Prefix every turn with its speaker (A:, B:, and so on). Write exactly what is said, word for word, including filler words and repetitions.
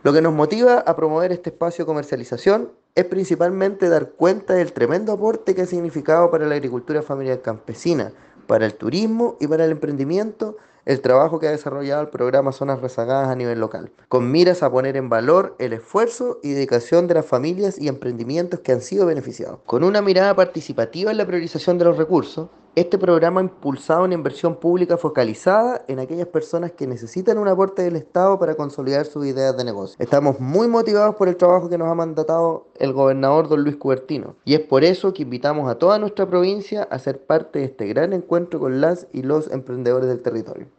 A: Lo que nos motiva a promover este espacio de comercialización es principalmente dar cuenta del tremendo aporte que ha significado para la agricultura familiar campesina, para el turismo y para el emprendimiento el trabajo que ha desarrollado el programa Zonas Rezagadas a nivel local, con miras a poner en valor el esfuerzo y dedicación de las familias y emprendimientos que han sido beneficiados. Con una mirada participativa en la priorización de los recursos, este programa ha impulsado una inversión pública focalizada en aquellas personas que necesitan un aporte del Estado para consolidar sus ideas de negocio. Estamos muy motivados por el trabajo que nos ha mandatado el gobernador don Luis Cubertino y es por eso que invitamos a toda nuestra provincia a ser parte de este gran encuentro con las y los emprendedores del territorio.